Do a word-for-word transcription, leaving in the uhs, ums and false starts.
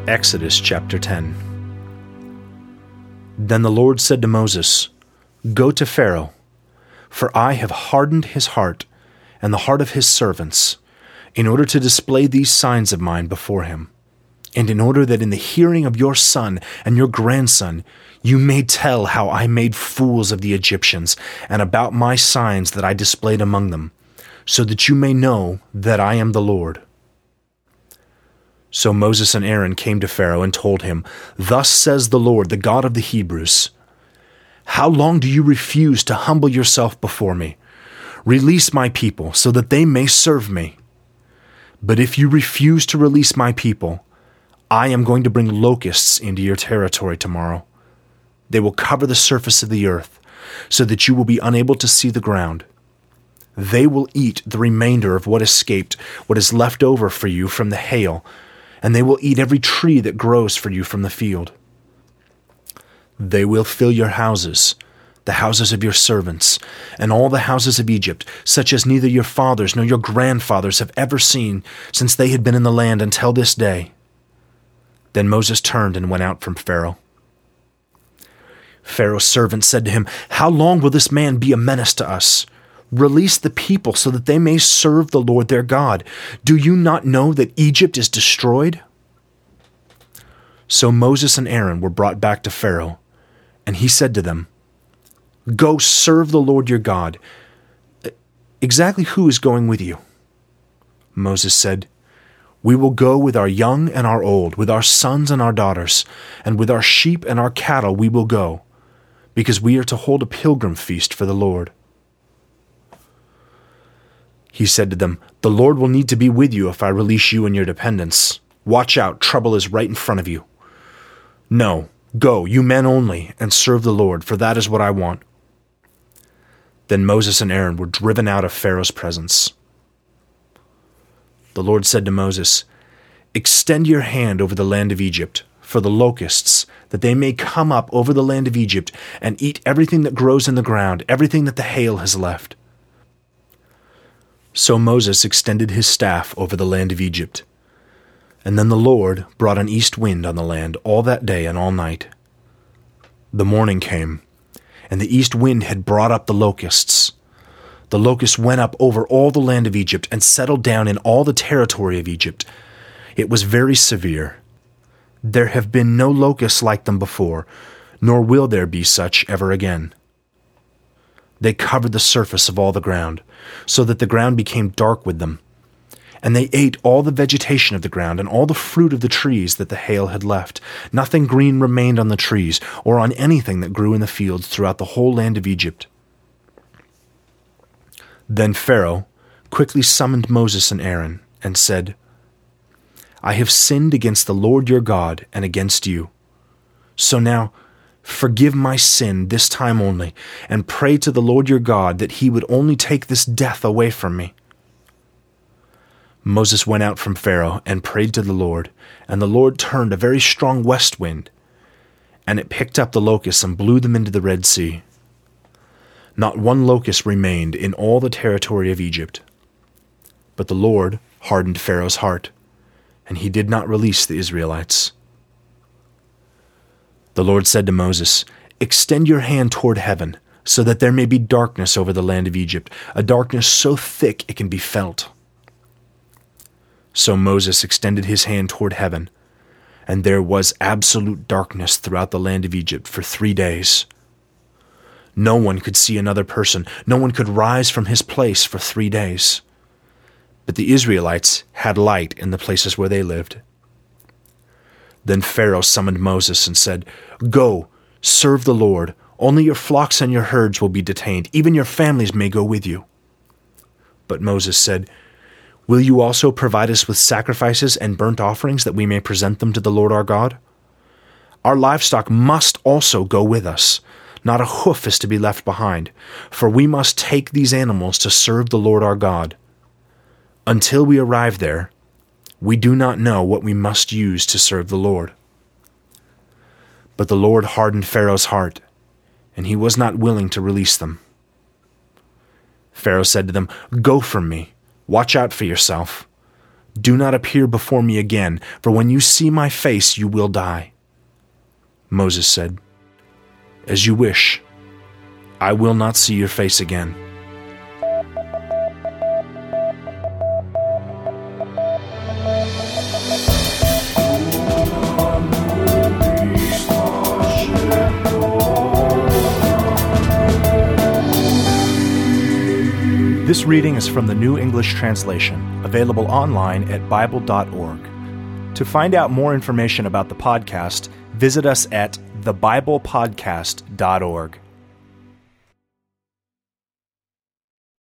Exodus chapter ten. Then the Lord said to Moses, "Go to Pharaoh, for I have hardened his heart and the heart of his servants, in order to display these signs of mine before him, and in order that in the hearing of your son and your grandson you may tell how I made fools of the Egyptians, and about my signs that I displayed among them, so that you may know that I am the Lord." So Moses and Aaron came to Pharaoh and told him, "Thus says the Lord, the God of the Hebrews, how long do you refuse to humble yourself before me? Release my people, so that they may serve me. But if you refuse to release my people, I am going to bring locusts into your territory tomorrow. They will cover the surface of the earth, so that you will be unable to see the ground. They will eat the remainder of what escaped, what is left over for you from the hail, and they will eat every tree that grows for you from the field. They will fill your houses, the houses of your servants, and all the houses of Egypt, such as neither your fathers nor your grandfathers have ever seen since they had been in the land until this day." Then Moses turned and went out from Pharaoh. Pharaoh's servants said to him, "How long will this man be a menace to us? Release the people so that they may serve the Lord their God. Do you not know that Egypt is destroyed?" So Moses and Aaron were brought back to Pharaoh, and he said to them, "Go serve the Lord your God. Exactly who is going with you?" Moses said, "We will go with our young and our old, with our sons and our daughters, and with our sheep and our cattle we will go, because we are to hold a pilgrim feast for the Lord." He said to them, "The Lord will need to be with you if I release you and your dependents. Watch out, trouble is right in front of you. No, go, you men only, and serve the Lord, for that is what I want." Then Moses and Aaron were driven out of Pharaoh's presence. The Lord said to Moses, "Extend your hand over the land of Egypt, for the locusts, that they may come up over the land of Egypt and eat everything that grows in the ground, everything that the hail has left." So Moses extended his staff over the land of Egypt. And then the Lord brought an east wind on the land all that day and all night. The morning came, and the east wind had brought up the locusts. The locusts went up over all the land of Egypt and settled down in all the territory of Egypt. It was very severe. There have been no locusts like them before, nor will there be such ever again. They covered the surface of all the ground, so that the ground became dark with them. And they ate all the vegetation of the ground and all the fruit of the trees that the hail had left. Nothing green remained on the trees or on anything that grew in the fields throughout the whole land of Egypt. Then Pharaoh quickly summoned Moses and Aaron and said, "I have sinned against the Lord your God and against you. So now forgive my sin this time only, and pray to the Lord your God that he would only take this death away from me." Moses went out from Pharaoh and prayed to the Lord, and the Lord turned a very strong west wind, and it picked up the locusts and blew them into the Red Sea. Not one locust remained in all the territory of Egypt. But the Lord hardened Pharaoh's heart, and he did not release the Israelites. The Lord said to Moses, "Extend your hand toward heaven, so that there may be darkness over the land of Egypt, a darkness so thick it can be felt." So Moses extended his hand toward heaven, and there was absolute darkness throughout the land of Egypt for three days. No one could see another person. No one could rise from his place for three days. But the Israelites had light in the places where they lived. Then Pharaoh summoned Moses and said, "Go, serve the Lord. Only your flocks and your herds will be detained. Even your families may go with you." But Moses said, "Will you also provide us with sacrifices and burnt offerings that we may present them to the Lord our God? Our livestock must also go with us. Not a hoof is to be left behind, for we must take these animals to serve the Lord our God. Until we arrive there, we do not know what we must use to serve the Lord." But the Lord hardened Pharaoh's heart, and he was not willing to release them. Pharaoh said to them, "Go from me. Watch out for yourself. Do not appear before me again, for when you see my face you will die." Moses said, "As you wish. I will not see your face again." This reading is from the New English Translation, available online at bible dot org. To find out more information about the podcast, visit us at the bible podcast dot org.